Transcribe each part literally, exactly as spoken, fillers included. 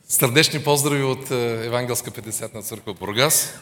Сърдечни поздрави от Евангелска петдесетна църква Бургас.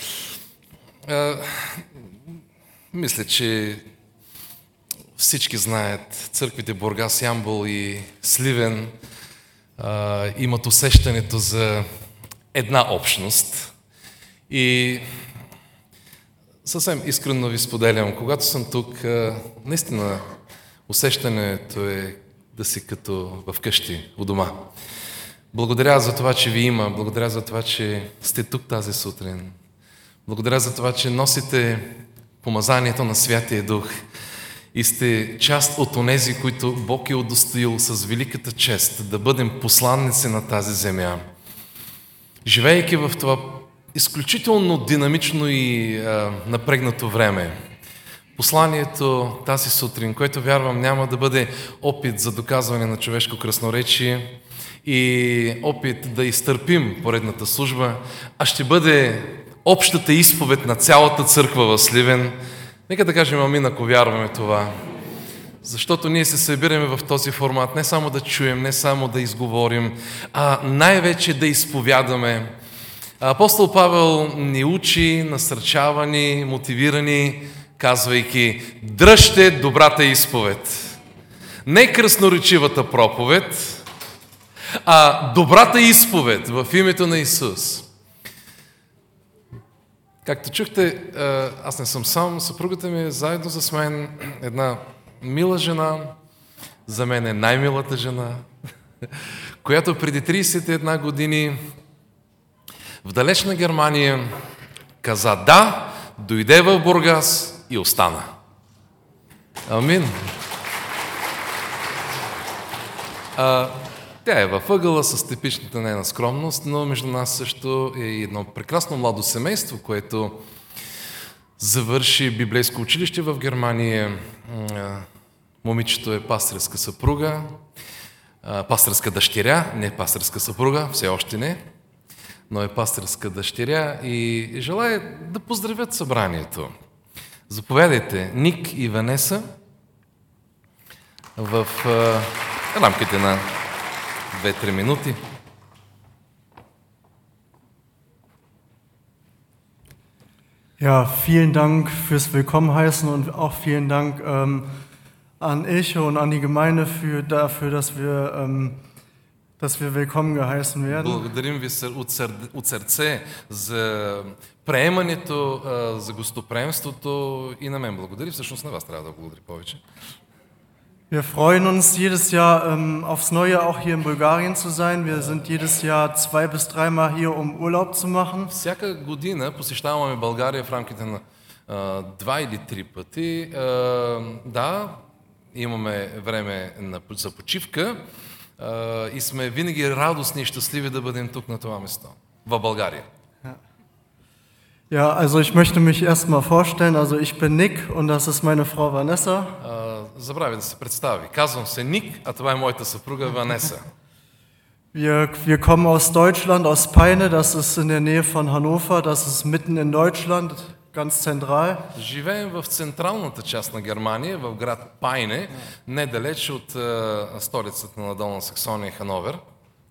Мисля, че всички знаят, църквите Бургас, Ямбол и Сливен имат усещането за една общност. И съвсем искрено ви споделям, когато съм тук, наистина усещането е да си като вкъщи, у дома. Благодаря за това, че ви има, благодаря за това, че сте тук тази сутрин. Благодаря за това, че носите помазанието на Святия Дух и сте част от онези, които Бог е удостоил с великата чест да бъдем посланници на тази земя. Живеейки в това изключително динамично и а, напрегнато време, посланието тази сутрин, което вярвам няма да бъде опит за доказване на човешко красноречие и опит да изтърпим поредната служба, а ще бъде общата изповед на цялата църква в Сливен. Нека да кажем амин, ако вярваме това. Защото ние се събираме в този формат не само да чуем, не само да изговорим, а най-вече да изповядаме. Апостол Павел ни учи, насърчава ни, мотивира ни, казвайки: дръжте добрата изповед. Не кръсноречивата проповед, а добрата изповед в името на Исус. Както чухте, аз не съм сам, съпругата ми е заедно с мен, една мила жена, за мен е най-милата жена, която преди тридесет и една години в далечна Германия каза да, дойде в Бургас и остана. Амин. А, тя е във ъгъла с типичната нейна скромност, но между нас също е едно прекрасно младо семейство, което завърши библейско училище в Германия. Момичето е пастърска съпруга, пастърска дъщеря, не пастърска съпруга, все още не, но е пастърска дъщеря и желая да поздравят събранието. Заповядайте, Ник и Ванеса, в а, рамките на две-три минути. Ja, vielen Dank fürs Willkommenheißen und auch vielen Dank ähm, an Ilche und an die Gemeinde für, dafür, dass wir, ähm, dass wir willkommen geheißen werden. Благодарим ви от сърце за приемането, за гостоприемството и на мен благодари. Всъщност на вас трябва да благодаря повече. Wir freuen uns jedes Jahr ähm, aufs Neue auch hier in Bulgarien zu sein. Wir sind jedes Jahr zwei bis dreimal hier, um Urlaub zu machen. Всяка година посещаваме България в рамките на а, два или три пъти. А, да, имаме време на, за почивка а, и сме винаги радостни и щастливи да бъдем тук на това место, в България. Ja, also ich möchte mich erstmal vorstellen. Also ich bin Nick und das ist meine Frau Vanessa. Забравя да се представи. Казвам се Ник, а това е моята съпруга Ванеса. Wir, wir kommen aus Deutschland, aus Peine, das ist in der Nähe von Hannover, das ist mitten in Deutschland, ganz zentral. Живеем в централната част на Германия, в град Пайне, недалеч от uh, столицата на Долна Саксония, Хановер.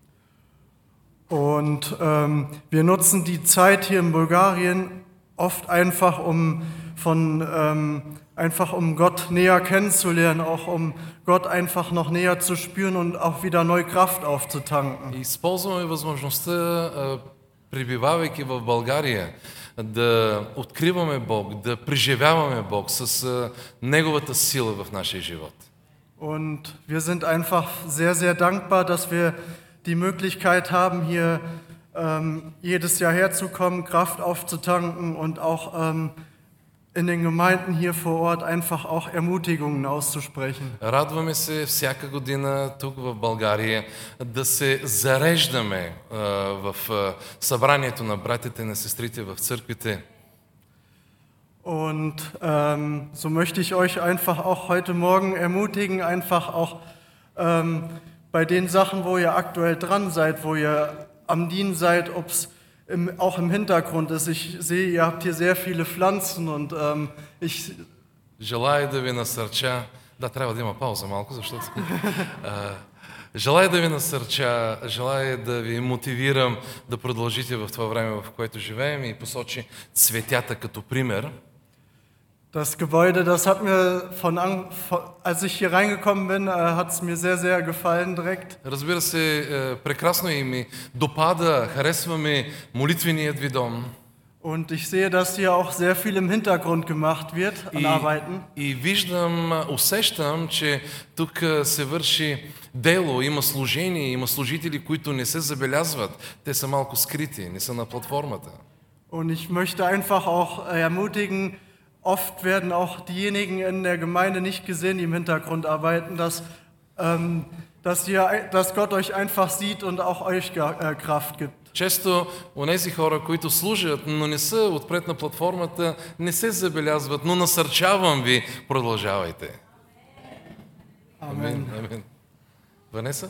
Und ähm, wir nutzen die Zeit hier in Bulgarien oft einfach, um von ähm, einfach um Gott näher kennenzulernen, auch um Gott einfach noch näher zu spüren und auch wieder neue Kraft aufzutanken. Използваме възможността, пребивавайки в България, да откриваме Бог, да преживяваме Бог с неговата сила в нашия живот. Und wir sind einfach sehr, sehr dankbar, dass wir die Möglichkeit haben, hier ähm, jedes Jahr herzukommen, Kraft aufzutanken und auch ähm, in den Gemeinden hier vor Ort einfach auch Ermutigungen auszusprechen. Радваме се всяка година тук в България да се зареждаме а, в а, събранието на братите и на сестрите в църквите. Und ähm, so möchte ich euch einfach auch heute Morgen ermutigen, einfach auch ähm, bei den Sachen, wo ihr aktuell dran seid, wo ihr am Dienen seid, ob es auch im Hintergrund ist. Ich sehe, ihr habt hier sehr viele Pflanzen und ähm, ich... Желая да ви насърча. Да, трябва да има пауза малко, защото Желая да ви насърча, желая да ви мотивирам да продължите в това време, в което живеем и посочи цветята като пример. Das Gebäude, das hat mir von, von als ich hier reingekommen bin, hat es mir sehr, sehr gefallen direkt. Разбира се, прекрасно и ми допада, харесва ми молитвеният ви дом. Und ich sehe, dass hier auch sehr viel im Hintergrund gemacht wird an Arbeiten. И виждам, усещам, че тук се върши дело, има служение, има служители, които не се забелязват. Те са малко скрити, не са на платформата. Und ich möchte einfach auch ermutigen, oft werden auch diejenigen in der Gemeinde nicht gesehen, die im Hintergrund arbeiten, dass, ähm, dass, ihr, dass Gott euch einfach sieht und auch euch äh, Kraft gibt. Често онези хора, които служат, но не са отпред на платформата, не се забелязват, но насърчавам ви, продължавайте. Амин. Амин. Ванеса?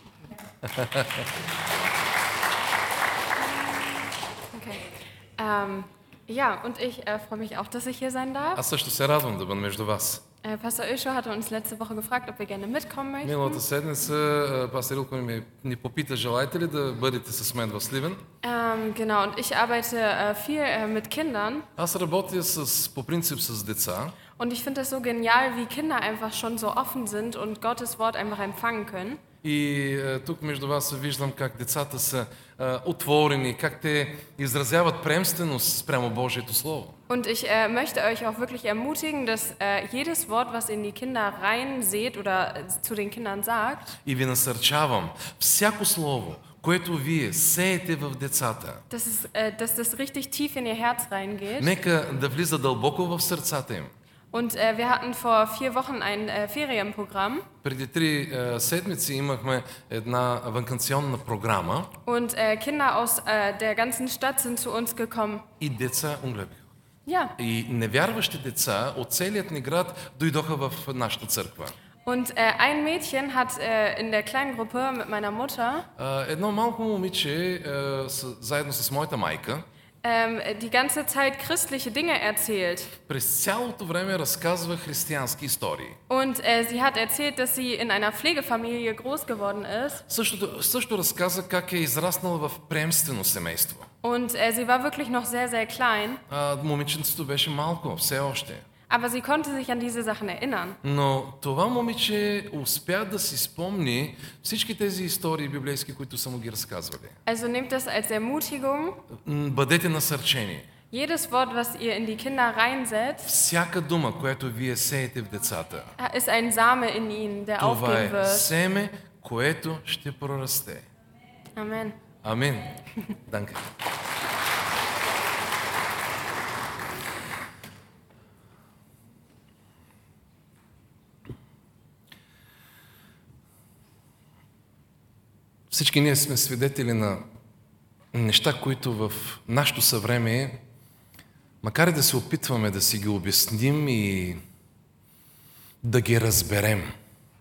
Okay. Ähm, ja, und ich äh, freue mich auch, dass ich hier sein darf. Аз също се радвам да бъда между вас. Äh, Pastor Ilscho hatte uns letzte Woche gefragt, ob wir gerne mitkommen möchten. Миналата седмица пастор Илко ми, ни попита, желаете ли да бъдете с мен в Сливен? Ähm, genau, und ich arbeite äh, viel äh, mit Kindern. Аз работя с, по принцип с деца. Und ich finde das so genial, wie Kinder einfach schon so offen sind und Gottes Wort einfach empfangen können. И е, тук между вас виждам как децата са е, отворени, как те изразяват приемственост спрямо Божието Слово. Und ich äh, möchte euch auch wirklich ermutigen, dass äh, jedes Wort, was in die Kinder reinseht oder äh, zu den Kindern sagt, И ви насърчавам, всяко слово, което вие сеете в децата, dass, es, äh, dass das richtig tief in ihr Herz reingeht. нека да влиза дълбоко в сърцата им. Und äh, wir hatten vor vier Wochen ein äh, Ferienprogramm. Преди три е, седмици имахме една ваканционна програма. Und äh, Kinder aus äh, der ganzen Stadt sind zu uns gekommen. И деца умребиха. Ja. И невярващи деца от целият ни град дойдоха в нашата църква. Und äh, ein Mädchen hat äh, in der kleinen Gruppe mit meiner Mutter Е, едно малко момиче, е, с, заедно с моята майка, ähm, die ganze Zeit christliche Dinge erzählt. през цялото време разказва християнски истории. Und äh, sie hat erzählt, dass sie in einer Pflegefamilie groß geworden ist. Също, също разказа как е израснала в приемствено семейство. Und äh, sie war wirklich noch sehr, sehr klein. А, момиченцето беше малко, все още. Aber sie konnte sich an diese Sachen erinnern. Но това момиче успя да си спомни всички тези истории библейски, които са му ги разказвали. Also nehmt das als Ermutigung. М, Бъдете насърчени. Jedes Wort, was ihr in die Kinder reinsetzt, Всяка дума, която вие сеете в децата, ist ein Same in ihnen, der това aufgehen е wird. семе, което ще прорасте. Amen. Амин. Данке. Всички ние сме свидетели на неща, които в нашето съвремие, макар и да се опитваме да си ги обясним и да ги разберем,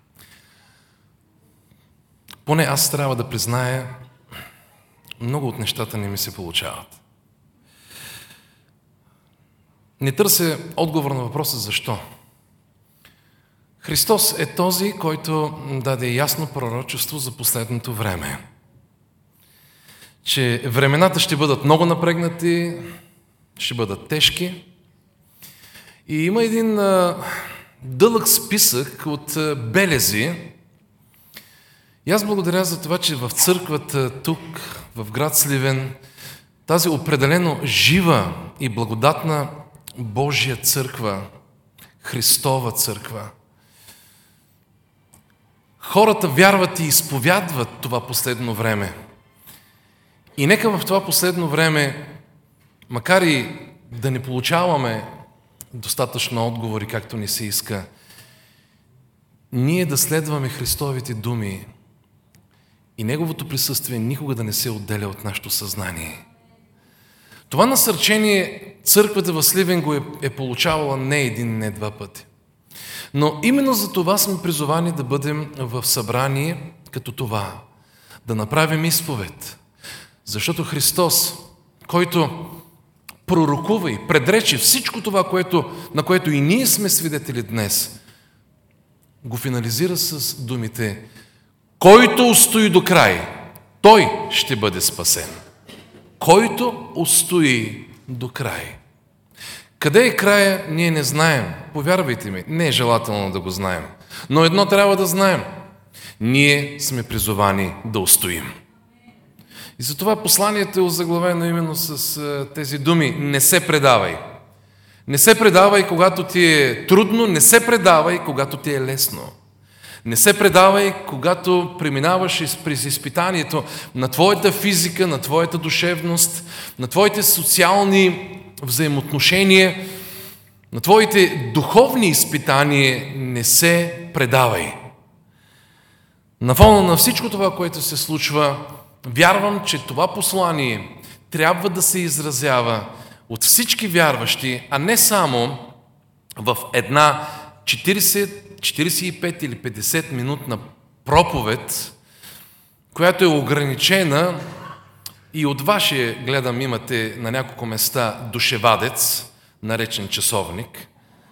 поне аз трябва да призная, много от нещата не ми се получават. Не търся отговор на въпроса защо. Христос е този, който даде ясно пророчество за последното време. Че времената ще бъдат много напрегнати, ще бъдат тежки. И има един а, дълъг списък от а, белези. И аз благодаря за това, че в църквата тук, в град Сливен, тази определено жива и благодатна Божия църква, Христова църква, хората вярват и изповядват това последно време. И нека в това последно време, макар и да не получаваме достатъчно отговори, както ни се иска, ние да следваме Христовите думи и Неговото присъствие никога да не се отделя от нашето съзнание. Това насърчение църквата в Сливен го е, е получавала не един, не два пъти. Но именно за това сме призовани да бъдем в събрание като това, да направим изповед. Защото Христос, който пророкува и предрече всичко това, което, на което и ние сме свидетели днес, го финализира с думите: Който устои до край, той ще бъде спасен. Който устои до край. Къде е края, ние не знаем. Повярвайте ми, не е желателно да го знаем. Но едно трябва да знаем. Ние сме призовани да устоим. И затова посланието е озаглавено именно с тези думи. Не се предавай. Не се предавай, когато ти е трудно, не се предавай, когато ти е лесно. Не се предавай, когато преминаваш през изпитанието на твоята физика, на твоята душевност, на твоите социални взаимоотношения, на твоите духовни изпитания. Не се предавай. На фона на всичко това, което се случва, вярвам, че това послание трябва да се изразява от всички вярващи, а не само в една четирийсет, четирийсет и пет или петдесет минутна проповед, която е ограничена и от ваше, гледам, имате на няколко места душевадец, наречен часовник,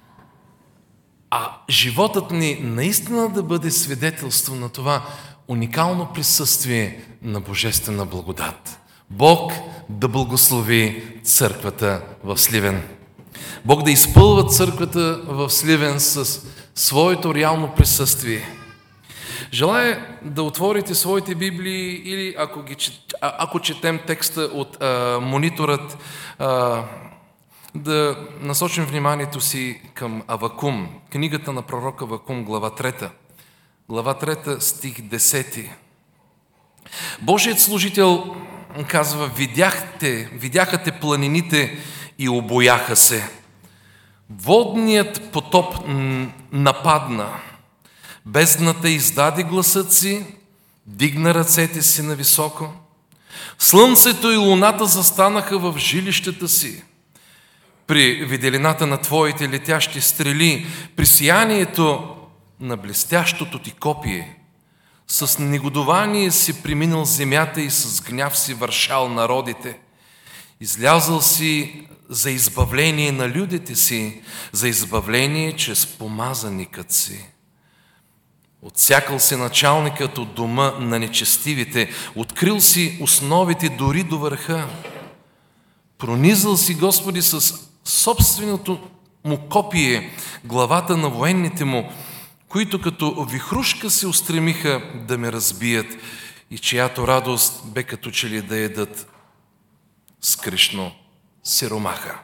а животът ни наистина да бъде свидетелство на това уникално присъствие на божествена благодат. Бог да благослови църквата в Сливен. Бог да изпълва църквата в Сливен с своето реално присъствие. Желая да отворите своите Библии или ако, ги, ако четем текста от а, мониторът, а, да насочим вниманието си към Авакум, книгата на пророка Авакум, глава трета. Глава трета, стих десети. Божият служител казва: видяхте, видяха те планините и обояха се. Водният потоп нападна. Бездната издаде гласът си, дигна ръцете си нависоко. Слънцето и луната застанаха в жилищата си. При виделината на твоите летящи стрели, при сиянието на блестящото ти копие, с негодование си преминал земята и с гняв си вършал народите. Излязъл си за избавление на людите си, за избавление чрез помазаникът си. Отсякал си началникът от дома на нечестивите, открил си основите дори до върха. Пронизал си, Господи, с собственото му копие главата на военните му, които като вихрушка се устремиха да ме разбият и чиято радост бе като че ли да ядат скришно сиромаха.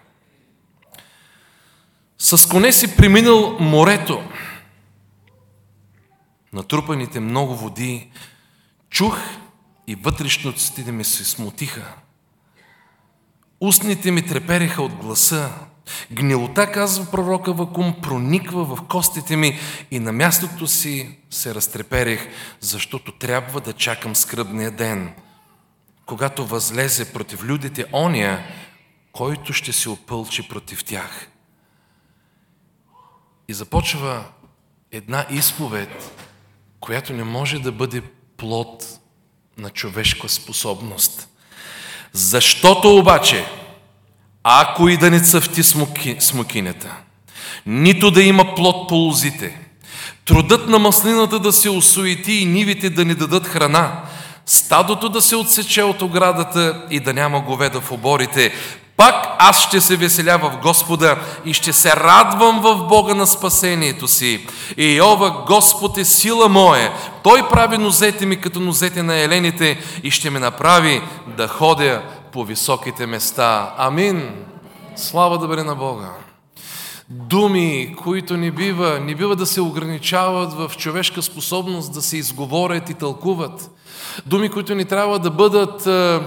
С коне си преминал морето, натрупаните много води, чух и вътрешностите ми се смутиха. Устните ми трепереха от гласа. Гнилота, казва пророк Авакум, прониква в костите ми и на мястото си се разтреперех, защото трябва да чакам скръбния ден, когато възлезе против людите оня, който ще се опълчи против тях. И започва една изповед, която не може да бъде плод на човешка способност. Защото обаче, ако и да не цъфти смоки, смокинята, нито да има плод по лозите, трудът на маслината да се осуети и нивите да не дадат храна, стадото да се отсече от оградата и да няма говеда в оборите, пак аз ще се веселя в Господа и ще се радвам в Бога на спасението си. И Йова, Господ е сила моя. Той прави нозете ми като нозете на елените и ще ме направи да ходя по високите места. Амин. Слава да бъде на Бога. Думи, които не бива, не бива да се ограничават в човешка способност да се изговорят и тълкуват. Думи, които не трябва да бъдат е,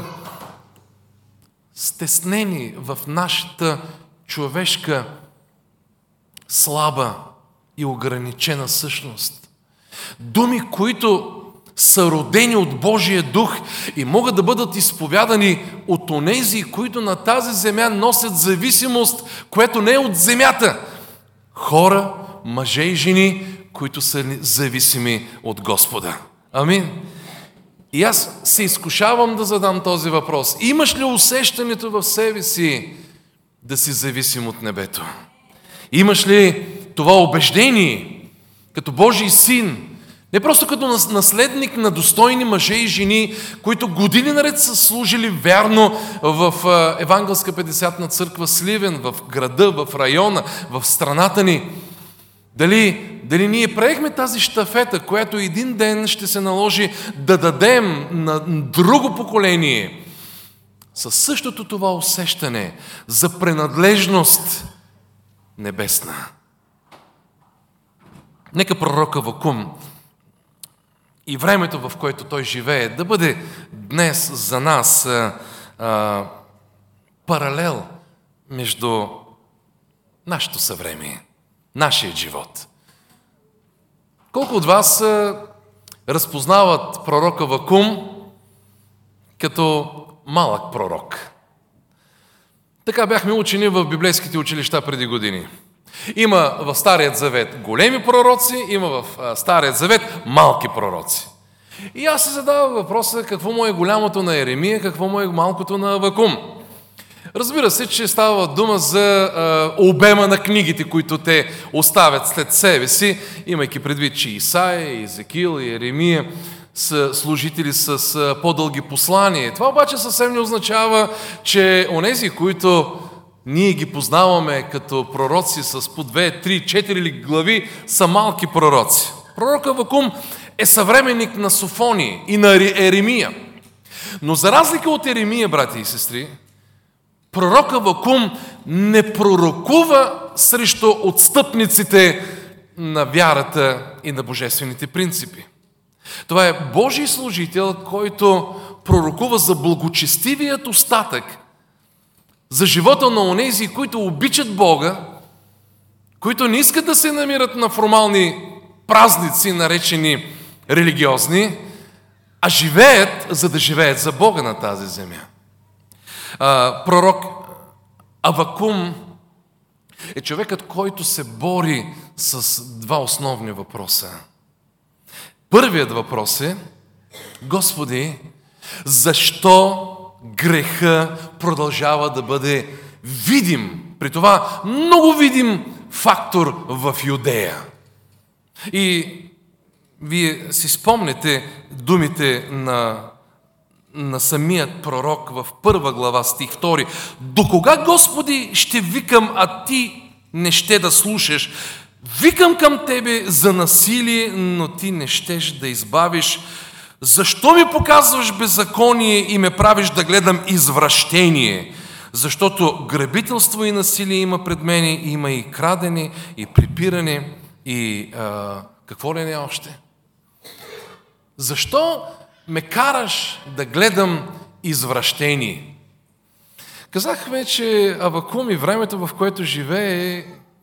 стеснени в нашата човешка слаба и ограничена същност. Думи, които са родени от Божия дух и могат да бъдат изповядани от онези, които на тази земя носят зависимост, което не е от земята. Хора, мъже и жени, които са зависими от Господа. Амин. И аз се изкушавам да задам този въпрос. Имаш ли усещането в себе си да си зависим от небето? Имаш ли това убеждение, като Божий син? Не просто като наследник на достойни мъже и жени, които години наред са служили вярно в Евангелска петдесетна църква Сливен, в града, в района, в страната ни. Дали, дали ние приехме тази щафета, която един ден ще се наложи да дадем на друго поколение със същото това усещане за принадлежност небесна. Нека пророка Авакум и времето, в което той живее, да бъде днес за нас а, а, паралел между нашето съвремие, нашия живот. Колко от вас а, разпознават пророка Авакум като малък пророк? Така бяхме учени в библейските училища преди години. Има в Старият завет големи пророци, има в Старият завет малки пророци. И аз се задавам въпроса, какво му е голямото на Еремия, какво му е малкото на Авакум. Разбира се, че става дума за а, обема на книгите, които те оставят след себе си, имайки предвид, че Исаия, Езекил и Еремия са служители с а, по-дълги послания. Това обаче съвсем не означава, че онези, които ние ги познаваме като пророци с по две, три, четири глави, са малки пророци. Пророк Авакум е съвременник на Софония и на Еремия. Но за разлика от Еремия, брати и сестри, пророк Авакум не пророкува срещу отстъпниците на вярата и на божествените принципи. Това е Божий служител, който пророкува за благочестивият остатък, за живота на онези, които обичат Бога, които не искат да се намират на формални празници, наречени религиозни, а живеят, за да живеят за Бога на тази земя. А, пророк Авакум е човекът, който се бори с два основни въпроса. Първият въпрос е: Господи, защо греха продължава да бъде видим, при това много видим фактор в Юдея? И вие си спомнете думите на, на самият пророк в първа глава, стих втори. До кога, Господи, ще викам, а ти не ще да слушаш? Викам към Тебе за насилие, но ти не щеш да избавиш. Защо ми показваш беззаконие и ме правиш да гледам извращение? Защото грабителство и насилие има пред мене, има и крадене, и припиране, и а, какво ли не още? Защо ме караш да гледам извращение? Казахме, че Авакум и времето, в което живее,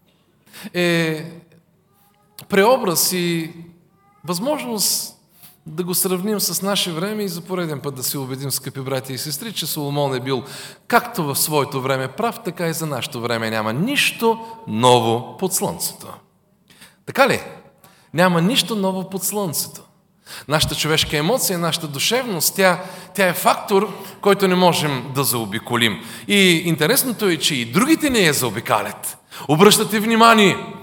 е преобраз и възможност да го сравним с наше време и за пореден път да се убедим, скъпи братя и сестри, че Соломон е бил както в своето време прав, така и за нашето време. Няма нищо ново под слънцето. Така ли? Няма нищо ново под слънцето. Нашата човешка емоция, нашата душевност, тя, тя е фактор, който не можем да заобиколим. И интересното е, че и другите не я заобикалят. Обръщате внимание.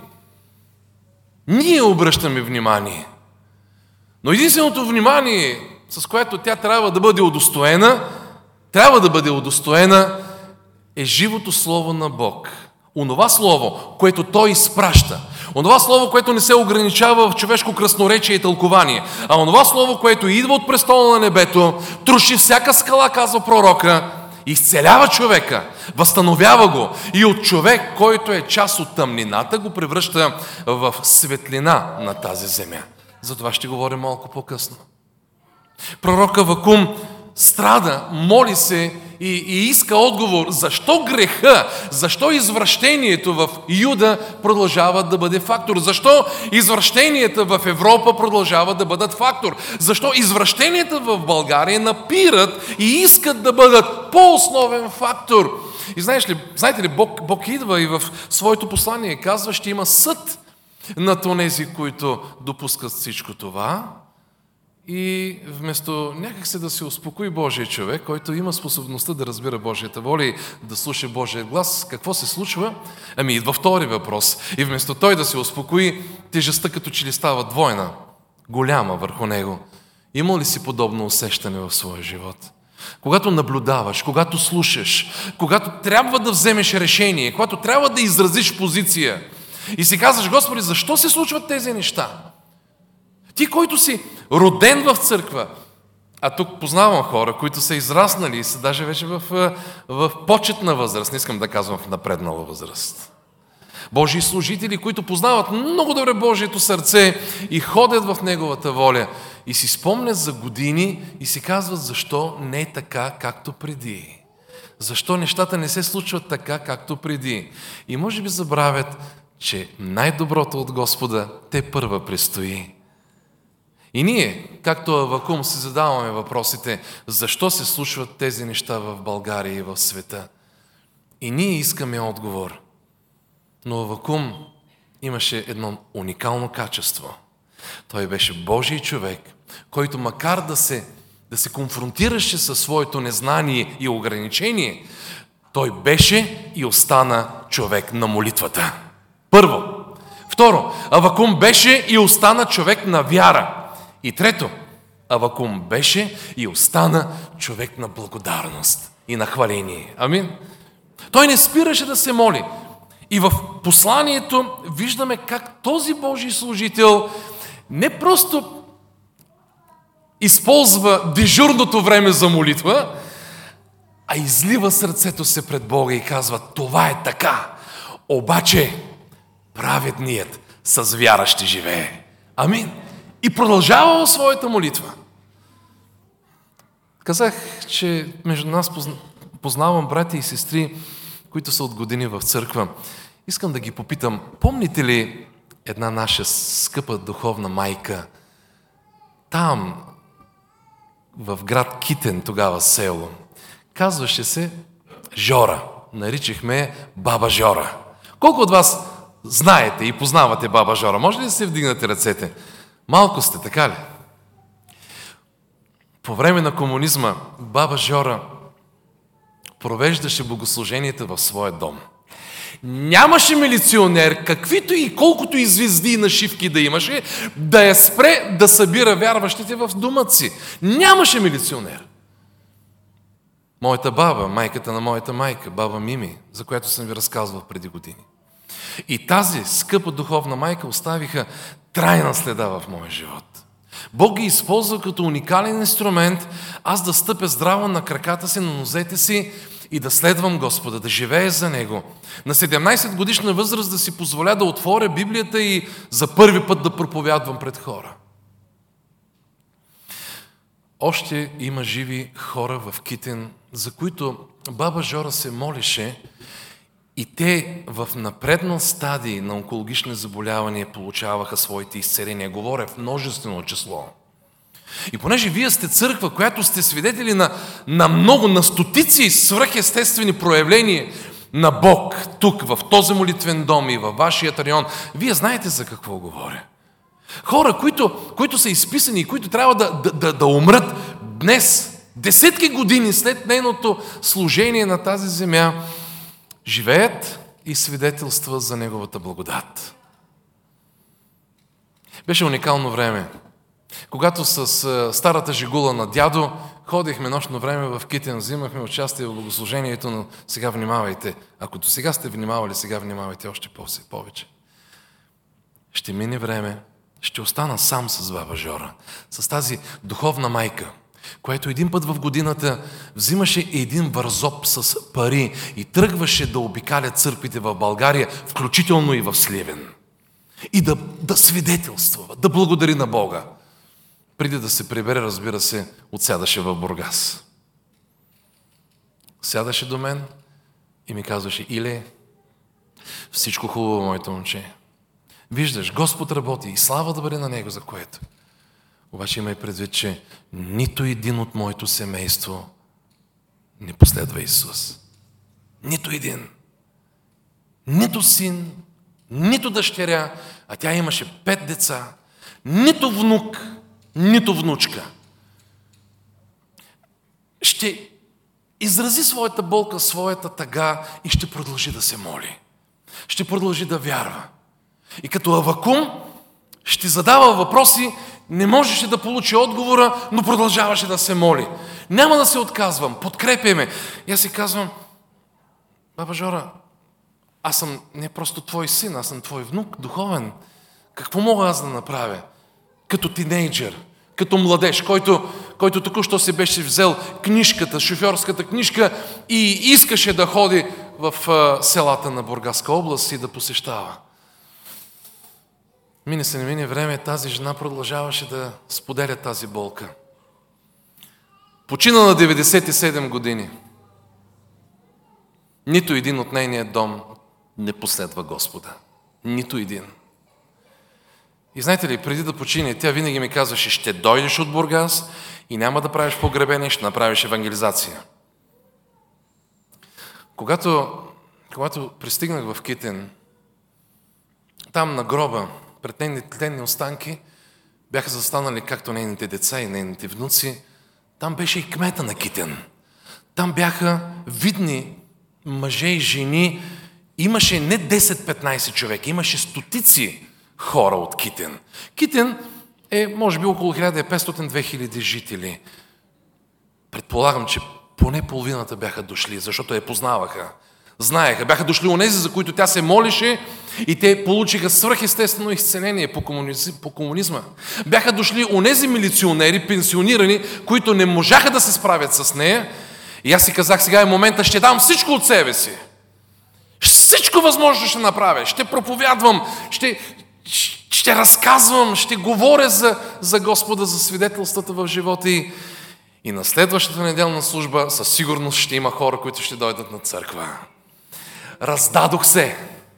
Ние обръщаме внимание. Но единственото внимание, с което тя трябва да бъде удостоена, трябва да бъде удостоена, е живото Слово на Бог. Онова Слово, което Той изпраща. Онова Слово, което не се ограничава в човешко красноречие и тълкование. А онова Слово, което идва от престола на небето, труши всяка скала, казва пророка, изцелява човека, възстановява го и от човек, който е част от тъмнината, го превръща в светлина на тази земя. За това ще говорим малко по-късно. Пророк Авакум страда, моли се и, и иска отговор. Защо греха, защо извращението в Юда продължава да бъде фактор? Защо извращенията в Европа продължават да бъдат фактор? Защо извращенията в България напират и искат да бъдат по-основен фактор? И знаеш ли, знаете ли, Бог, Бог идва и в своето послание казва, ще има съд над онези, които допускат всичко това. И вместо някак се да се успокои Божия човек, който има способността да разбира Божията воля и да слуша Божия глас, какво се случва? Ами идва втори въпрос. И вместо той да се успокои, тежестта като че ли става двойна. голяма върху него. Има ли си подобно усещане в своя живот? Когато наблюдаваш, когато слушаш, когато трябва да вземеш решение, когато трябва да изразиш позиция и си казваш: Господи, защо се случват тези неща? Ти, който си роден в църква, а тук познавам хора, които са израснали и са даже вече в, в почетна възраст, не искам да казвам в напреднала възраст. Божии служители, които познават много добре Божието сърце и ходят в Неговата воля и си спомнят за години и си казват: защо не е така, както преди? Защо нещата не се случват така, както преди? И може би забравят, че най-доброто от Господа те първа предстои. И ние, както Авакум, си задаваме въпросите: защо се случват тези неща в България и в света? И ние искаме отговор. Но Авакум имаше едно уникално качество. Той беше Божий човек, който макар да се, да се конфронтираше със своето незнание и ограничение, той беше и остана човек на молитвата. Първо. Второ, Авакум беше и остана човек на вяра. И трето, Авакум беше и остана човек на благодарност и на хваление. Амин. Той не спираше да се моли. И в посланието виждаме как този Божий служител не просто използва дежурното време за молитва, а излива сърцето се пред Бога и казва: това е така, обаче праведният с вяра ще живее. Амин. И продължава в своята молитва. Казах, че между нас познавам братя и сестри, които са от години в църква. Искам да ги попитам: помните ли една наша скъпа духовна майка там, в град Китен, тогава село? Казваше се Жора. Наричахме баба Жора. Колко от вас знаете и познавате баба Жора? Може ли да се вдигнете ръцете? Малко сте, така ли? По време на комунизма баба Жора провеждаше богослуженията в своя дом. Нямаше милиционер, каквито и колкото и звезди и нашивки да имаше, да я спре да събира вярващите в дома си. Нямаше милиционер. Моята баба, майката на моята майка, баба Мими, за която съм ви разказвал преди години. И тази скъпа духовна майка оставиха трайна следа в моя живот. Бог ги използва като уникален инструмент аз да стъпя здраво на краката си, на нозете си и да следвам Господа, да живея за Него. На седемнайсет годишна възраст да си позволя да отворя Библията и за първи път да проповядвам пред хора. Още има живи хора в Китен, за които баба Жора се молеше и те в напреднал стадий на онкологични заболявания получаваха своите изцеления. Говоря в множествено число. И понеже вие сте църква, която сте свидетели на, на много, на стотици свръхестествени проявления на Бог тук, в този молитвен дом и във вашият район, вие знаете за какво говоря. Хора, които, които са изписани и които трябва да, да, да, да умрат днес, десетки години след нейното служение на тази земя, живеят и свидетелства за Неговата благодат. Беше уникално време. Когато с старата жигула на дядо ходихме нощно време в Китен, взимахме участие в богослужението, но сега внимавайте. Ако до сега сте внимавали, сега внимавайте още повече. Ще мине време, ще остана сам с баба Жора, с тази духовна майка, която един път в годината взимаше един вързоп с пари и тръгваше да обикаля църквите в България, включително и в Сливен. И да, да свидетелства, да благодари на Бога. Преди да се прибере, разбира се, отсядаше в Бургас. Сядаше до мен и ми казваше: Иле, всичко хубаво, моето момче. Виждаш, Господ работи и слава да бъде на Него за което. Обаче имай предвид, че нито един от моето семейство не последва Исус. Нито един. Нито син, нито дъщеря, а тя имаше пет деца. Нито внук, нито внучка. Ще изрази своята болка, своята тъга и ще продължи да се моли. Ще продължи да вярва. И като Авакум ще задава въпроси не можеше да получи отговора, но продължаваше да се моли. Няма да се отказвам, подкрепяй ме. И аз си казвам, баба Жора, аз съм не просто твой син, аз съм твой внук, духовен. Какво мога аз да направя? Като тинейджър, като младеж, който, който току-що си беше взел книжката, шофьорската книжка и искаше да ходи в а, селата на Бургаска област и да посещава. Мине се не мине време, тази жена продължаваше да споделя тази болка. Почина на деветдесет и седем години. Нито един от нейния дом не последва Господа. Нито един. И знаете ли, преди да почине, тя винаги ми казваше, ще дойдеш от Бургас и няма да правиш погребение, ще направиш евангелизация. Когато, когато пристигнах в Китен, там на гроба, пред нейните тленни останки, бяха застанали както нейните деца и нейните внуци. Там беше и кмета на Китен. Там бяха видни мъже и жени. Имаше не десет-петнайсет човека, имаше стотици хора от Китен. Китен е, може би, около хиляда и петстотин до две хиляди жители. Предполагам, че поне половината бяха дошли, защото я познаваха. Знаеха, бяха дошли онези, за които тя се молише и те получиха свръхестествено изцеление по, комуниз... по комунизма. Бяха дошли онези милиционери, пенсионирани, които не можаха да се справят с нея. И аз си казах, сега е момента, ще дам всичко от себе си. Всичко възможно ще направя. Ще проповядвам, ще, ще разказвам, ще говоря за, за Господа, за свидетелствата в живота и И на следващата неделна служба със сигурност ще има хора, които ще дойдат на църква. Раздадох се.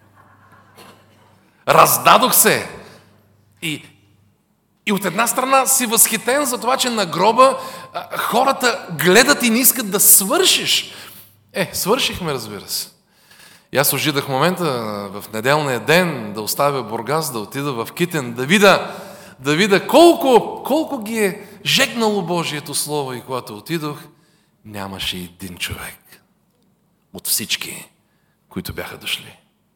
Раздадох се. И, и от една страна си възхитен за това, че на гроба а, хората гледат и не искат да свършиш. Е, свършихме, разбира се. И аз ожидах момента в неделния ден да оставя Бургас, да отида в Китен, да видя, да видя колко, колко ги е жегнало Божието Слово. И когато отидох, нямаше един човек от всички, които бяха дошли.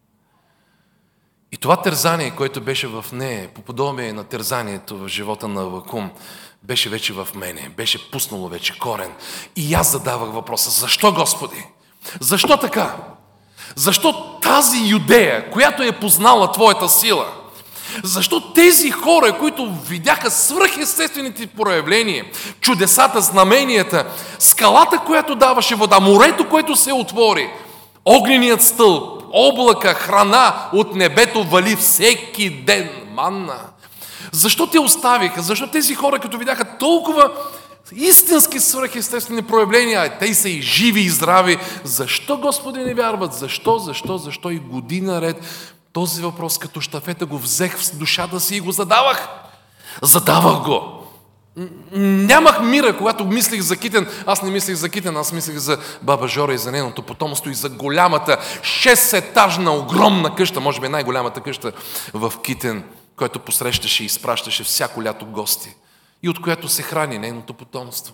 И това тързание, което беше в нея, по подобие на тързанието в живота на Авакум, беше вече в мене, беше пуснало вече корен. И аз задавах въпроса, защо, Господи? Защо така? Защо тази Юдея, която е познала Твоята сила? Защо тези хора, които видяха свръхестествените проявления, чудесата, знаменията, скалата, която даваше вода, морето, което се отвори, огненият стълб, облака, храна от небето вали всеки ден, манна. Защо те оставиха? Защо тези хора, като видяха толкова истински свръхестествени проявления, те са и живи и здрави, защо, Господи, не вярват? Защо, защо, защо? И година ред този въпрос като щафета го взех в душата си и го задавах. Задавах го. Нямах мира, когато мислих за Китен. Аз не мислих за Китен, аз мислих за баба Жора и за нейното потомство и за голямата шестетажна, огромна къща, може би най-голямата къща в Китен, която посрещаше и изпращаше всяко лято гости и от която се храни нейното потомство.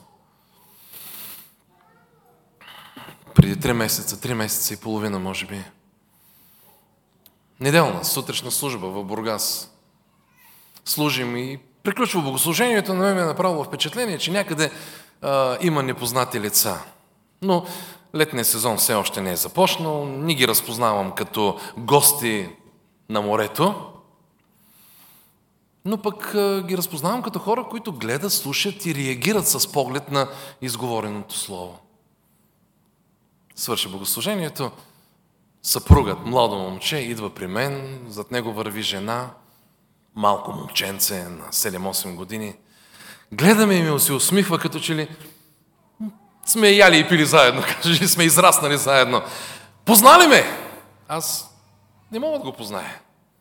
Преди три месеца, три месеца и половина, може би, неделна, сутрешна служба в Бургас. Служим и приключва богослужението, но ми е направило впечатление, че някъде а, има непознати лица. Но летният сезон все още не е започнал, не ги разпознавам като гости на морето, но пък а, ги разпознавам като хора, които гледат, слушат и реагират с поглед на изговореното слово. Свърши богослужението, съпругът, младо момче, идва при мен, зад него върви жена, малко момченце на седем-осем години. Гледаме и ми се усмихва, като че ли сме яли и пили заедно, кажи, сме израснали заедно. Познали ме? Аз не мога да го позная.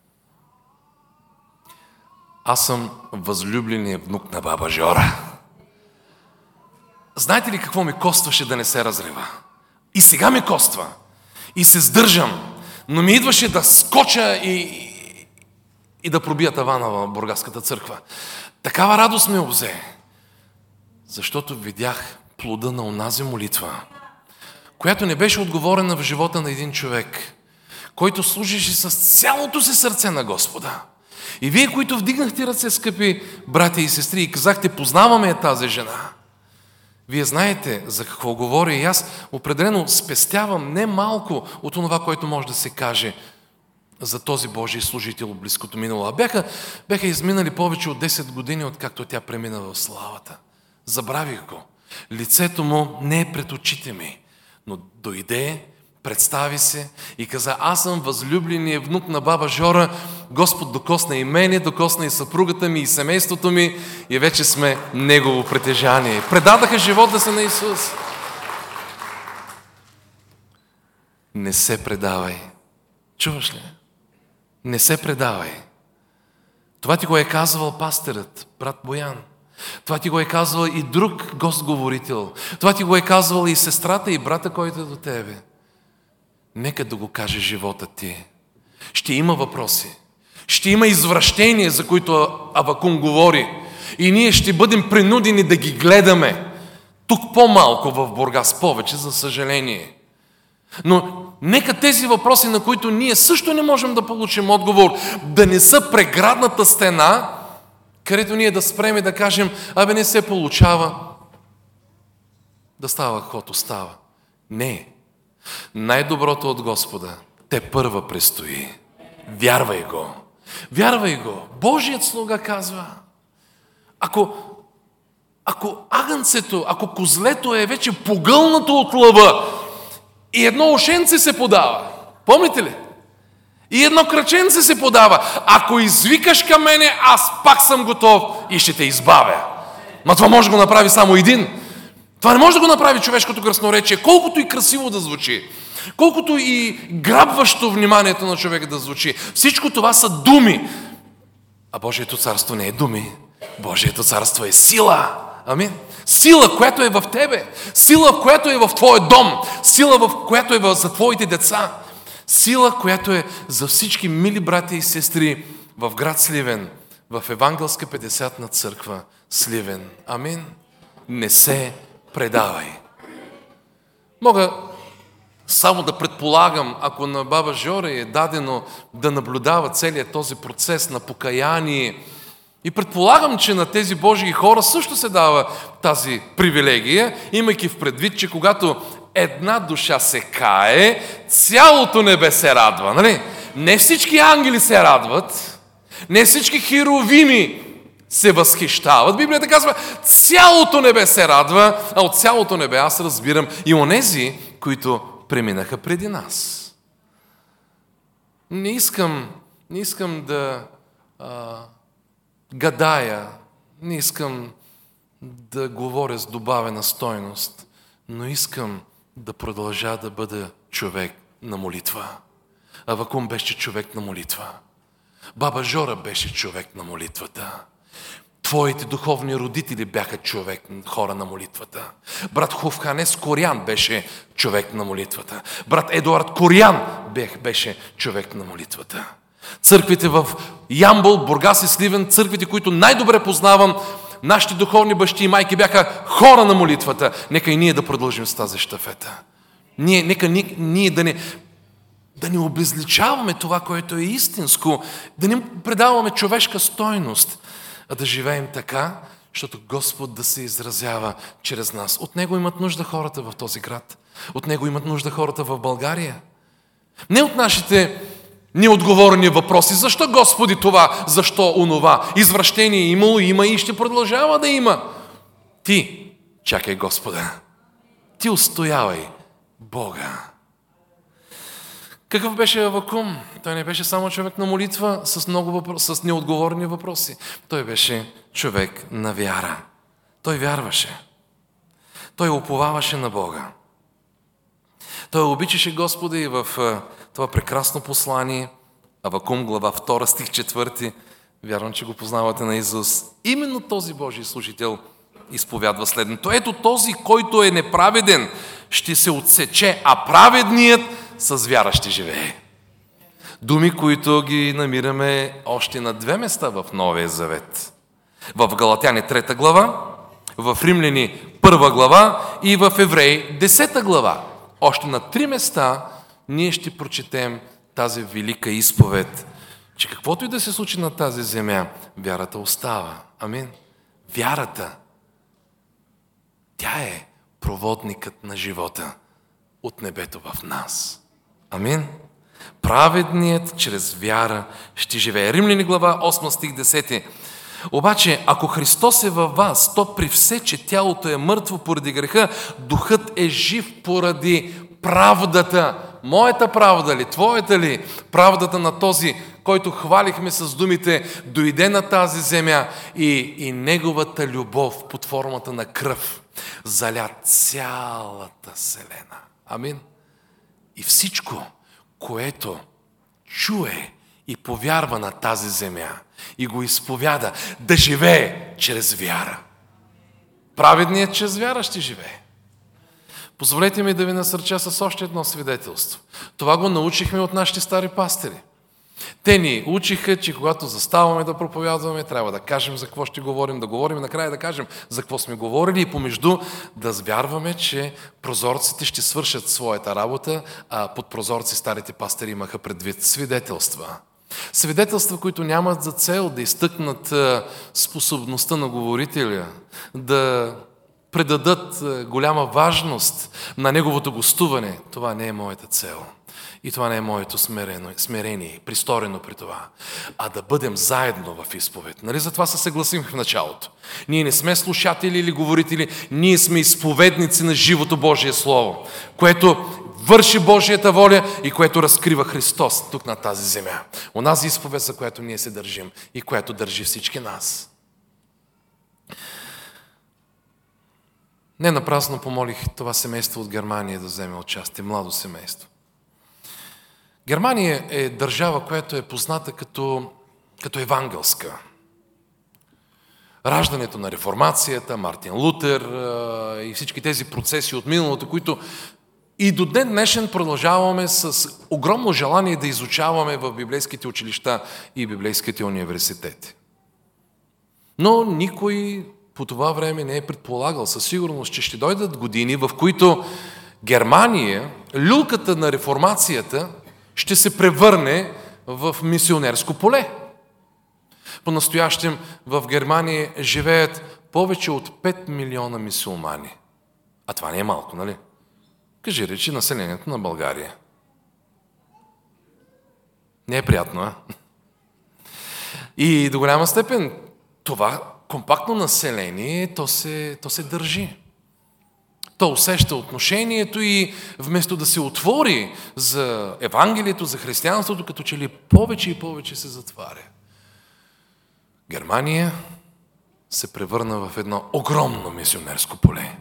Аз съм възлюбленият внук на баба Жора. Знаете ли какво ми костваше да не се разрева? И сега ми коства. И се сдържам. Но ми идваше да скоча и, и да пробия тавана в Бургаската църква. Такава радост ме обзе. Защото видях плода на онази молитва, която не беше отговорена в живота на един човек, който служеше с цялото си сърце на Господа. И вие, които вдигнахте ръце, скъпи братя и сестри, и казахте, познаваме тази жена, вие знаете за какво говоря и аз определено спестявам не малко от това, което може да се каже за този Божий служител в близкото минало. Бяха, бяха изминали повече от десет години, откакто тя премина в славата. Забравих го. Лицето му не е пред очите ми, но дойде, представи се и каза, аз съм възлюбленият внук на баба Жора, Господ докосна и мене, докосна и съпругата ми и семейството ми и вече сме Негово притежание. Предадаха живота си на Исус. Не се предавай. Чуваш ли? Не се предавай. Това ти го е казвал пастърът, брат Боян. Това ти го е казвал и друг гостговорител. Това ти го е казвал и сестрата и брата, който е до тебе. Нека да го каже живота ти. Ще има въпроси. Ще има извращения, за които Авакум говори. И ние ще бъдем принудени да ги гледаме. Тук по-малко, в Бургас повече, за съжаление. Но нека тези въпроси, на които ние също не можем да получим отговор, да не са преградната стена, където ние да спрем и да кажем, абе не се получава, да става каквото става. Не. Най-доброто от Господа те първа предстои. Вярвай го. Вярвай го. Божият слуга казва, ако, ако агънцето, ако козлето е вече погълнато от лъва и едно ушенце се подава, помните ли? И едно краченце се подава. Ако извикаш към мене, аз пак съм готов и ще те избавя. Но това може да го направи само един. Това не може да го направи човешкото красноречие, колкото и красиво да звучи, колкото и грабващо вниманието на човека да звучи. Всичко това са думи. А Божието царство не е думи. Божието царство е сила. Амин. Сила, която е в тебе. Сила, която е в твоя дом. Сила, в която е за твоите деца. Сила, която е за всички мили братя и сестри в град Сливен, в Евангелска петдесетна църква Сливен. Амин. Не се предавай. Мога само да предполагам, ако на баба Жора е дадено да наблюдава целият този процес на покаяние, и предполагам, че на тези Божии хора също се дава тази привилегия, имайки в предвид, че когато една душа се кае, цялото небе се радва. Нали? Не всички ангели се радват, не всички херовими се възхищават. Библията казва, цялото небе се радва, а от цялото небе аз разбирам и онези, които преминаха преди нас. Не искам, не искам да а, гадая, не искам да говоря с добавена стойност, но искам да продължа да бъда човек на молитва. Авакум беше човек на молитва. Баба Жора беше човек на молитвата. Твоите духовни родители бяха човек, хора на молитвата. Брат Хувханес Корян беше човек на молитвата. Брат Едуард Корян беше човек на молитвата. Църквите в Ямбол, Бургас и Сливен, църквите, които най-добре познавам, нашите духовни бащи и майки бяха хора на молитвата. Нека и ние да продължим с тази щафета. Ние, нека ние, ние да не... да не обезличаваме това, което е истинско, да не предаваме човешка стойност, а да живеем така, защото Господ да се изразява чрез нас. От Него имат нужда хората в този град. От Него имат нужда хората в България. Не от нашите неотговорни въпроси. Защо Господи това? Защо онова? Извращение имало, има и ще продължава да има. Ти чакай Господа. Ти устоявай Бога. Какъв беше Авакум? Той не беше само човек на молитва с, много въпрос, с неотговорни въпроси. Той беше човек на вяра. Той вярваше. Той уповаваше на Бога. Той обичаше Господа и в това прекрасно послание, Авакум, глава втора, стих четвърти, вярвам, че го познавате наизуст, именно този Божий служител изповядва следното. Ето този, който е неправеден, ще се отсече, а праведният с вяра ще живее. Думи, които ги намираме още на две места в Новия Завет. В Галатяни трета глава, в Римляни първа глава и в Евреи десета глава. Още на три места ние ще прочетем тази велика изповед, че каквото и да се случи на тази земя, вярата остава. Амин. Вярата, тя е проводникът на живота от небето в нас. Амин. Праведният чрез вяра ще живее. Римляни глава осма стих десети. Обаче, ако Христос е във вас, то при все, че тялото е мъртво поради греха, духът е жив поради правдата. Моята правда ли, твоята ли, правдата на този, който хвалихме с думите, дойде на тази земя и, и неговата любов под формата на кръв заля цялата вселена. Амин. И всичко, което чуе и повярва на тази земя и го изповяда, да живее чрез вяра. Праведният чрез вяра ще живее. Позволете ми да ви насърча с още едно свидетелство. Това го научихме от нашите стари пастири. Те ни учиха, че когато заставаме да проповядваме, трябва да кажем за какво ще говорим, да говорим и накрая да кажем за какво сме говорили и помежду да вярваме, че прозорците ще свършат своята работа, а под прозорци старите пастири имаха предвид свидетелства. Свидетелства, които нямат за цел да изтъкнат способността на говорителя, да предадат голяма важност на неговото гостуване. Това не е моята цел. И това не е моето смирено, смирение, присторено при това. А да бъдем заедно в изповед. Нали за това се съгласим в началото? Ние не сме слушатели или говорители, ние сме изповедници на живото Божие Слово, което върши Божията воля и което разкрива Христос тук на тази земя. Онази изповед, за която ние се държим и която държи всички нас. Не напрасно помолих това семейство от Германия да вземе участие, младо семейство. Германия е държава, която е позната като, като евангелска. Раждането на реформацията, Мартин Лутер и всички тези процеси от миналото, които и до ден днешен продължаваме с огромно желание да изучаваме в библейските училища и библейските университети. Но никой по това време не е предполагал със сигурност, че ще дойдат години, в които Германия, люлката на реформацията, ще се превърне в мисионерско поле. По-настоящем в Германия живеят повече от пет милиона мюсюлмани. А това не е малко, нали? Кажи речи населението на България. Не е приятно, а? И до голяма степен това компактно население, то се, то се държи. То усеща отношението и вместо да се отвори за Евангелието, за християнството, като че ли повече и повече се затваря. Германия се превърна в едно огромно мисионерско поле.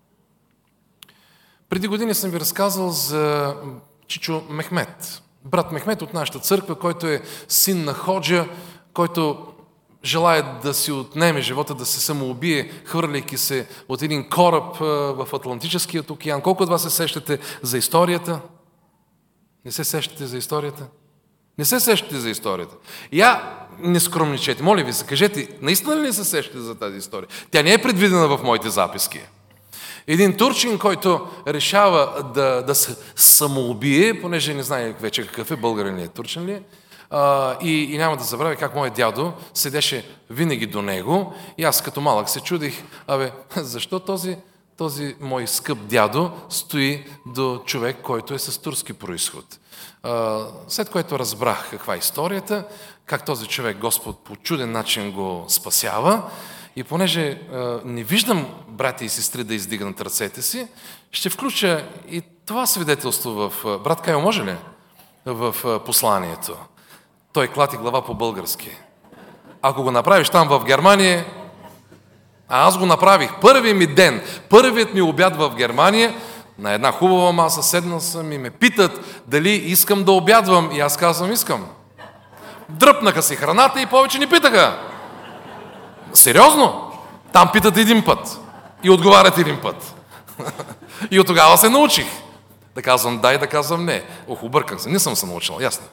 Преди години съм ви разказал за Чичо Мехмет, брат Мехмет от нашата църква, който е син на ходжа, който желая да си отнеме живота, да се самоубие, хвърляйки се от един кораб в Атлантическият океан. Колко от вас се сещате за историята? Не се сещате за историята? Не се сещате за историята. Я не скромничете. Моля ви се, кажете, наистина ли не се сещате за тази история? Тя не е предвидена в моите записки. Един турчин, който решава да, да се самоубие, понеже не знае вече какъв е, българин ли е, турчин ли е, Uh, и, и няма да забравя как моят дядо седеше винаги до него и аз като малък се чудих, абе, защо този, този мой скъп дядо стои до човек, който е с турски произход. Uh, след което разбрах каква е историята, как този човек Господ по чуден начин го спасява и понеже uh, не виждам брати и сестри да издигнат ръцете си, ще включа и това свидетелство в... Uh, брат Кайо, може ли? В uh, посланието. Той клати глава по-български. Ако го направиш там в Германия, а аз го направих първият ми ден, първият ми обяд в Германия, на една хубава маса седнал съм и ме питат дали искам да обядвам. И аз казвам, искам. Дръпнаха си храната и повече не питаха. Сериозно? Там питат един път и отговарят един път. И от тогава се научих. Да казвам да и да казвам не. Ох, объркам се, не съм се научил, ясно.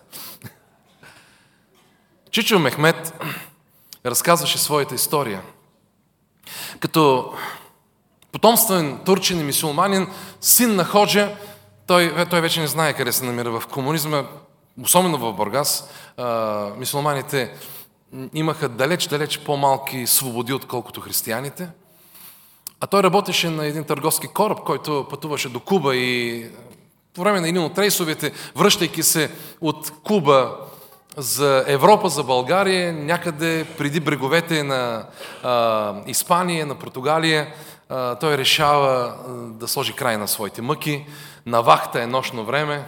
Чичо Мехмет разказваше своята история. Като потомствен турчин и мюсюлманин, син на ходжа, той, той вече не знае къде се намира в комунизма, особено в Бургас, мюсюлманите имаха далеч-далеч по-малки свободи, отколкото християните. А той работеше на един търговски кораб, който пътуваше до Куба и по време на един от рейсовете, връщайки се от Куба за Европа, за България, някъде преди бреговете на а, Испания, на Португалия, а, той решава а, да сложи край на своите мъки. На вахта е нощно време.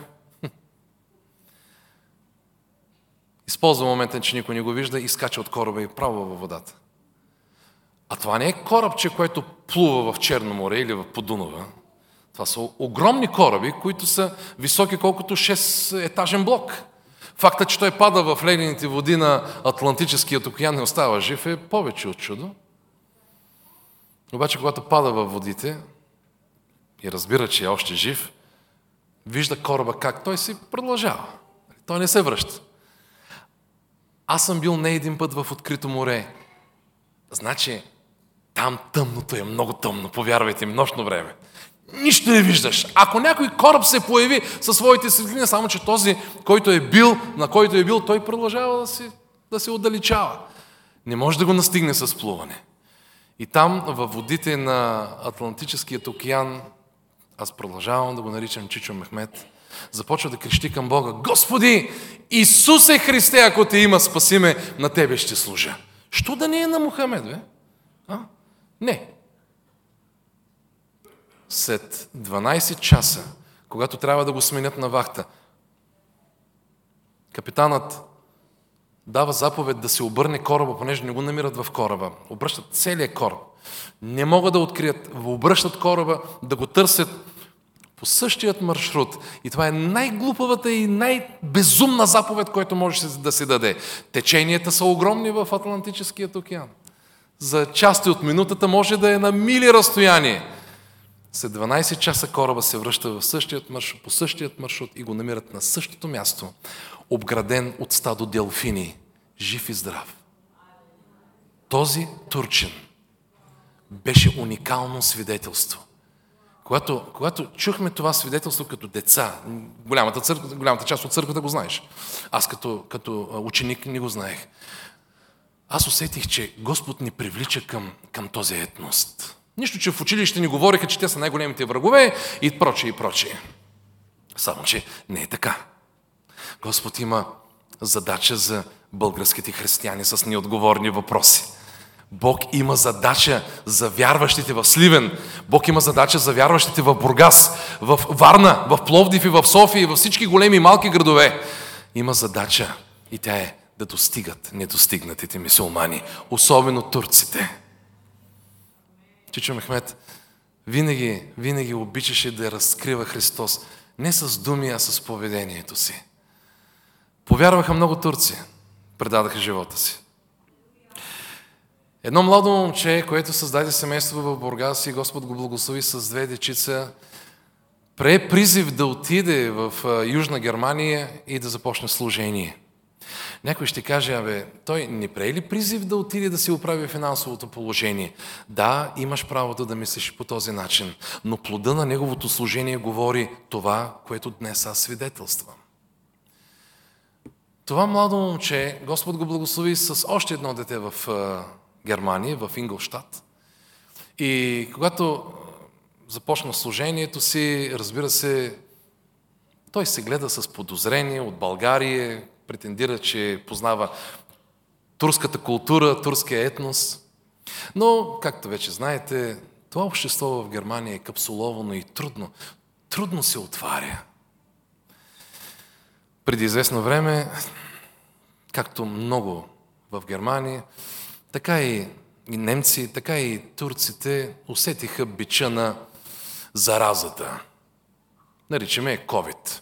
Използва момента, че никой не го вижда и скача от кораба и право във водата. А това не е корабче, което плува в Черно море или в Подунава. Това са огромни кораби, които са високи колкото шест-етажен блок. Фактът, че той пада в ледените води на Атлантическия океан и остава жив, е повече от чудо. Обаче, когато пада във водите и разбира, че е още жив, вижда кораба как той си продължава. Той не се връща. Аз съм бил не един път в открито море. Значи, там тъмното е много тъмно, повярвайте ми, нощно време. Нищо не виждаш. Ако някой кораб се появи със своите светлини, само че този, който е бил, на който е бил, той продължава да се, да се отдалечава. Не може да го настигне с плуване. И там, във водите на Атлантическият океан, аз продължавам да го наричам Чичо Мехмед, започва да крещи към Бога: Господи, Исусе Христе, ако те има, спаси ме, на Тебе ще служа. Що да не е на Мухамед, бе? А? Не. След дванайсет часа, когато трябва да го сменят на вахта, капитанът дава заповед да се обърне кораба, понеже не го намират в кораба. Обръщат целият кораб. Не могат да открият, обръщат кораба, да го търсят по същият маршрут. И това е най-глупавата и най-безумна заповед, която може да се даде. Теченията са огромни в Атлантическият океан. За части от минутата може да е на мили разстояние. След дванайсет часа кораба се връща в същият маршрут, по същият маршрут и го намират на същото място, обграден от стадо делфини, жив и здрав. Този турчин беше уникално свидетелство. Когато, когато чухме това свидетелство като деца, голямата, църква, голямата част от църквата го знаеш. Аз като, като ученик не го знаех. Аз усетих, че Господ ни привлича към, към този етнос. Нищо, че в училище ни говориха, че те са най-големите врагове и прочее и прочее. Само, че не е така. Господ има задача за българските християни с неотговорни въпроси. Бог има задача за вярващите в Сливен. Бог има задача за вярващите в Бургас, в Варна, в Пловдив и в София и във всички големи и малки градове. Има задача и тя е да достигат недостигнатите мюсюлмани, особено турците. Чичо Мехмед винаги, винаги обичаше да разкрива Христос не с думи, а с поведението си. Повярваха много турци, предадаха живота си. Едно младо момче, което създаде семейство в Бургас и Господ го благослови с две дечица, прие призив да отиде в Южна Германия и да започне служение. Някой ще каже: абе, той не прие ли призив да отиде да си оправи финансовото положение? Да, имаш правото да мислиш по този начин, но плода на неговото служение говори това, което днес аз свидетелствам. Това младо момче, Господ го благослови с още едно дете в Германия, в Инглштат. И когато започна служението си, разбира се, той се гледа с подозрение от България, претендира, че познава турската култура, турския етнос. Но, както вече знаете, това общество в Германия е капсуловано и трудно. Трудно се отваря. Преди известно време, както много в Германия, така и, и немци, така и турците усетиха бича на заразата. Наричаме COVID.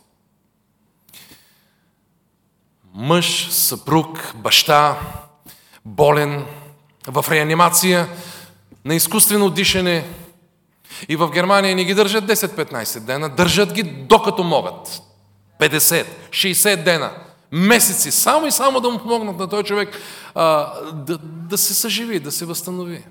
Мъж, съпруг, баща, болен, в реанимация, на изкуствено дишане. И в Германия не ги държат десет-петнайсет дена, държат ги докато могат. петдесет, шейсет дена, месеци, само и само да му помогнат на този човек а, да, да се съживи, да се възстанови.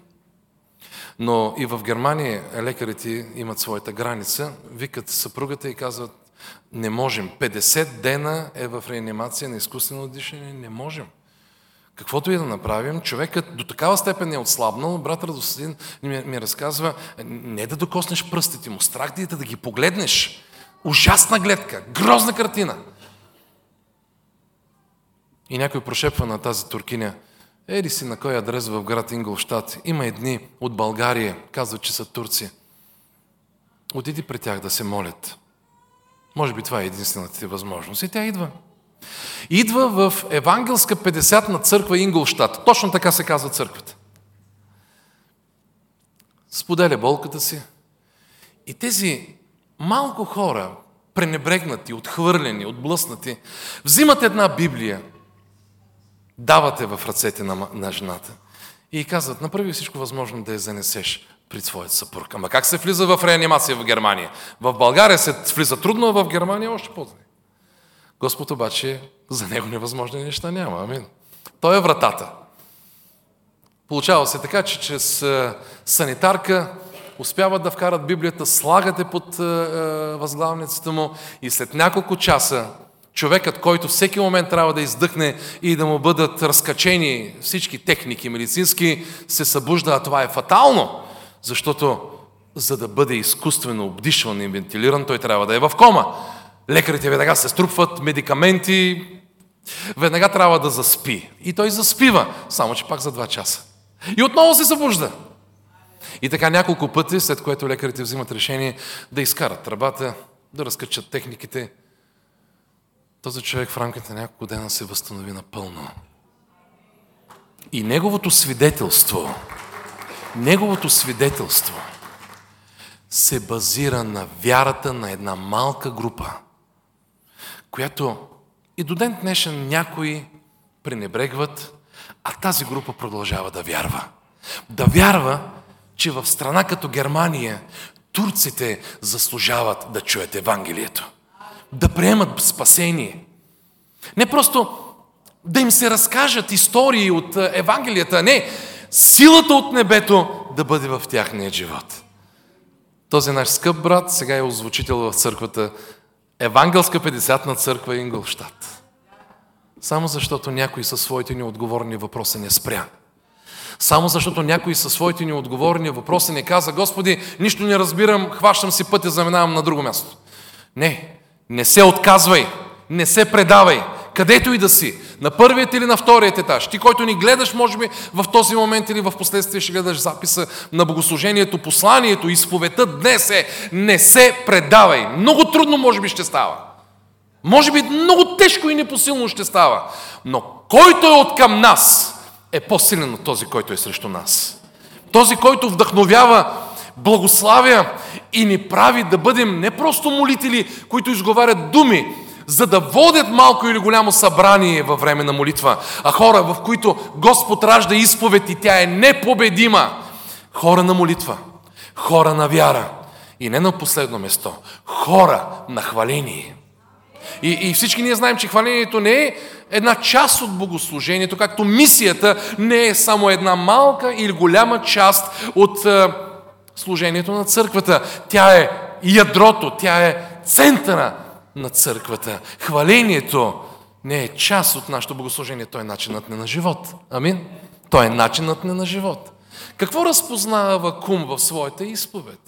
Но и в Германия лекарите имат своята граница, викат съпругата и казват: Не можем. петдесет дена е в реанимация на изкуствено дишане. Не можем. Каквото и да направим, човекът до такава степен е отслабнал. Брат Радостин ми, ми разказва, не да докоснеш пръстите му, страх да, да ги погледнеш. Ужасна гледка, грозна картина. И някой прошепва на тази туркиня, еди си на кой адрес в град Инголщат. Има едни от България, казват, че са турци. Отиди при тях да се молят. Може би това е единствената ти възможност. И тя идва. Идва в Евангелска петдесетна църква Инголщат. Точно така се казва църквата. Споделя болката си. И тези малко хора, пренебрегнати, отхвърлени, отблъснати, взимат една Библия, давате в ръцете на, на жената и казват, направи всичко възможно да я занесеш при своят съпруг. Ама как се влиза в реанимация в Германия? В България се влиза трудно, а в Германия още по-трудно. Господ обаче за него невъзможни неща няма. Амин. Той е вратата. Получава се така, че чрез санитарка успяват да вкарат Библията, слагате под възглавницата му и след няколко часа човекът, който всеки момент трябва да издъхне и да му бъдат разкачени всички техники медицински, се събужда, а това е фатално, защото за да бъде изкуствено обдишван и вентилиран, той трябва да е в кома. Лекарите веднага се струпват, медикаменти, веднага трябва да заспи. И той заспива, само че пак за два часа. И отново се събужда. И така няколко пъти, след което лекарите взимат решение да изкарат тръбата, да разкачат техниките, този човек в рамките на няколко дена се възстанови напълно. И неговото свидетелство, неговото свидетелство се базира на вярата на една малка група, която и до ден днешен някои пренебрегват, а тази група продължава да вярва. Да вярва, че в страна като Германия турците заслужават да чуят Евангелието. Да приемат спасение. Не просто да им се разкажат истории от Евангелията, не, силата от небето да бъде в тяхния живот. Този наш скъп брат сега е озвучител в църквата Евангелска петдесетна църква Инголщат. Само защото някой със своите неотговорни въпроси не спря. Само защото някой със своите неотговорни въпроси не каза, Господи, нищо не разбирам, хващам си пътя, заминавам на друго място. Не, не се отказвай, не се предавай, където и да си, на първият или на вторият етаж. Ти, който ни гледаш, може би в този момент или в последствие ще гледаш записа на богослужението, посланието, изповедта днес е, не се предавай. Много трудно може би ще става. Може би много тежко и непосилно ще става. Но който е от към нас, е по-силен от този, който е срещу нас. Този, който вдъхновява, благославя и ни прави да бъдем не просто молители, които изговарят думи, за да водят малко или голямо събрание във време на молитва, а хора, в които Господ ражда изповед и тя е непобедима. Хора на молитва, хора на вяра и не на последно место, хора на хваление. И, и всички ние знаем, че хвалението не е една част от богослужението, както мисията не е само една малка или голяма част от е, служението на църквата. Тя е ядрото, тя е центъра на църквата. Хвалението не е част от нашето богослужение, то е начинът ни на живот. Амин? То е начинът ни на живот. Какво разпознава Авакум в своята изповед?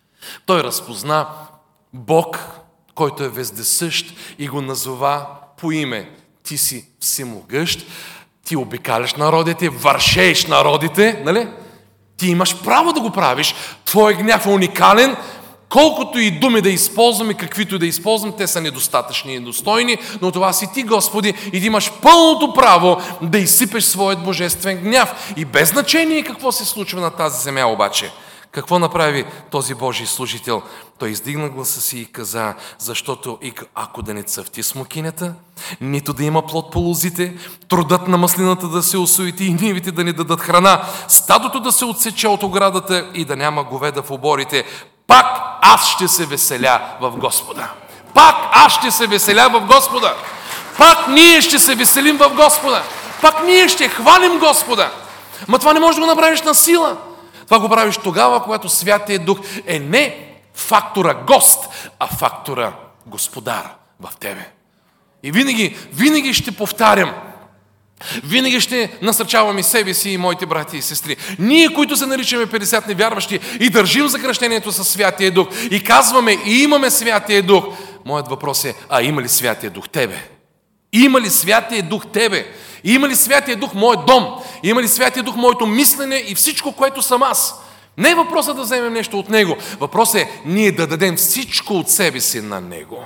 Той разпозна Бог, който е вездесъщ и го назова по име. Ти си всемогъщ, ти обикаляш народите, вършееш народите, нали? Ти имаш право да го правиш. Твой гняв е уникален. Колкото и думи да използваме, каквито и да използвам, те са недостатъчни и недостойни, но това си ти, Господи, и да имаш пълното право да изсипеш своят божествен гняв. И без значение какво се случва на тази земя обаче. Какво направи този Божий служител? Той издигна гласа си и каза, защото ако да не цъфти смокинята, нито да има плод по лозите, трудът на маслината да се осуети и нивите да ни дадат храна, стадото да се отсече от оградата и да няма говеда в оборите, пак аз ще се веселя в Господа. Пак аз ще се веселя в Господа. Пак ние ще се веселим в Господа. Пак ние ще хвалим Господа. Ма това не можеш да го направиш на сила. Това го правиш тогава, когато Святия Дух е не фактора гост, а фактора Господар в тебе. И винаги, винаги ще повтарям, винаги ще насърчавам и себе си и моите брати и сестри. Ние, които се наричаме петдесет невярващи и държим за кръщението със Святия Дух и казваме и имаме Святия Дух, моят въпрос е, а има ли Святия Дух тебе? Има ли Святия Дух тебе? Има ли Святия Дух моят дом? Има ли Святия Дух моето мислене и всичко, което съм аз? Не е въпросът да вземем нещо от Него. Въпросът е ние да дадем всичко от себе си на Него.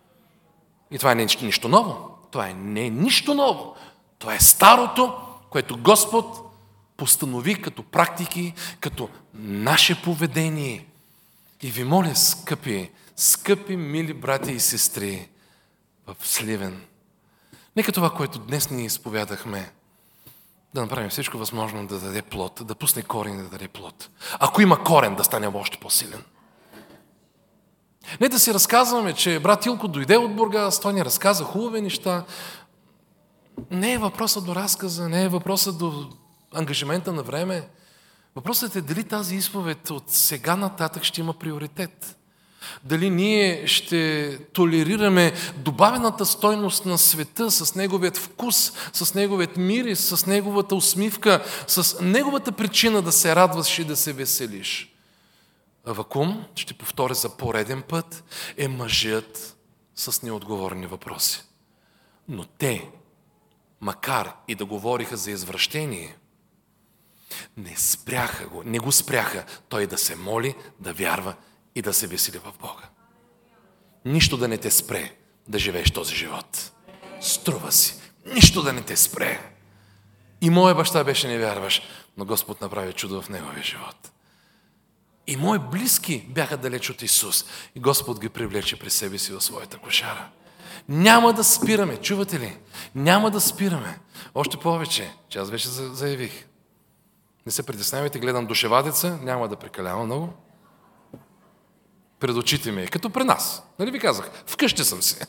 И това е не нищо ново. Това е не нищо ново. Това е старото, което Господ постанови като практики, като наше поведение. И ви моля, скъпи, скъпи, мили брати и сестри в Сливен, нека това, което днес ние изповядахме, да направим всичко възможно да даде плод, да пусне корен и да даде плод. Ако има корен, да стане още по-силен. Не да си разказваме, че брат Илко дойде от Бургас, той ни разказа хубави неща. Не е въпросът до разказа, не е въпросът до ангажимента на време. Въпросът е дали тази изповед от сега нататък ще има приоритет. Дали ние ще толерираме добавената стойност на света с неговият вкус, с неговият мирис, с неговата усмивка, с неговата причина да се радваш и да се веселиш. Авакум, ще повторя за пореден път, е мъжът с неотговорни въпроси. Но те, макар и да говориха за извращение, не спряха го, не го спряха той да се моли, да вярва и да се весели в Бога. Нищо да не те спре да живееш този живот. Струва си. Нищо да не те спре. И моя баща беше невярващ, но Господ направи чудо в неговия живот. И мои близки бяха далеч от Исус. И Господ ги привлече при себе си в своята кошара. Няма да спираме, чувате ли? Няма да спираме. Още повече, че аз вече заявих. Не се притеснявайте, гледам душевадеца, няма да прекалявам много. Пред очите ми е, като при нас. Нали ви казах? Вкъщи съм си.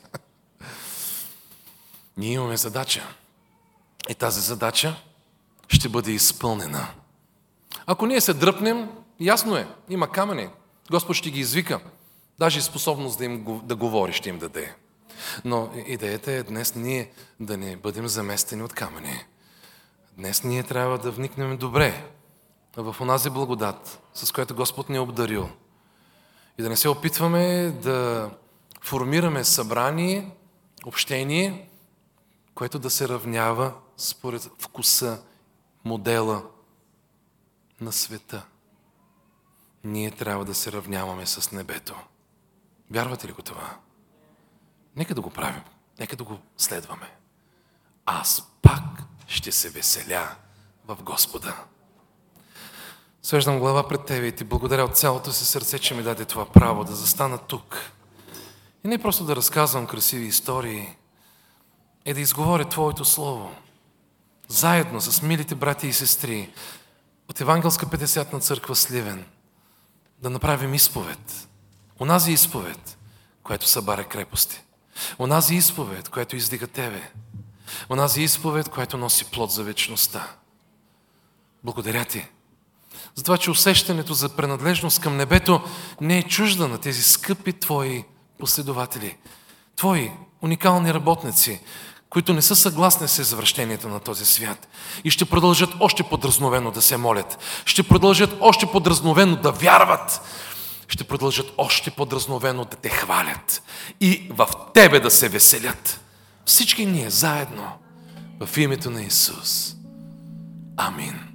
Ние имаме задача. И тази задача ще бъде изпълнена. Ако ние се дръпнем, ясно е, има камъни. Господ ще ги извика. Даже и способност да им да говори ще им даде. Но идеята е днес ние да не бъдем заместени от камъни. Днес ние трябва да вникнем добре в онази благодат, с която Господ ни е обдарил. И да не се опитваме да формираме събрание, общение, което да се равнява според вкуса, модела на света. Ние трябва да се равняваме с небето. Вярвате ли го това? Нека да го правим. Нека да го следваме. Аз пак ще се веселя в Господа. Свеждам глава пред Тебе и Ти благодаря от цялото си сърце, че ми даде това право да застана тук. И не просто да разказвам красиви истории, е да изговоря Твоето Слово. Заедно с милите брати и сестри от Евангелска петдесетна църква Сливен да направим изповед. Онази изповед, която събаря крепости. Онази изповед, която издига Тебе. Онази изповед, която носи плод за вечността. Благодаря Ти за това, че усещането за принадлежност към небето не е чужда на тези скъпи Твои последователи. Твои уникални работници, които не са съгласни с извращението на този свят и ще продължат още подразновено да се молят. Ще продължат още подразновено да вярват. Ще продължат още подразновено да Те хвалят и в Тебе да се веселят. Всички ние заедно в името на Исус. Амин.